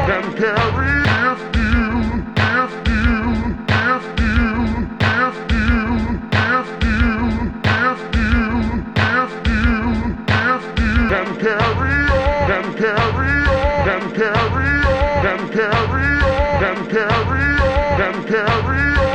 and carry if you if you if you if you if you if you if you if you and carry on and carry on and carry on and carry on and carry on and carry on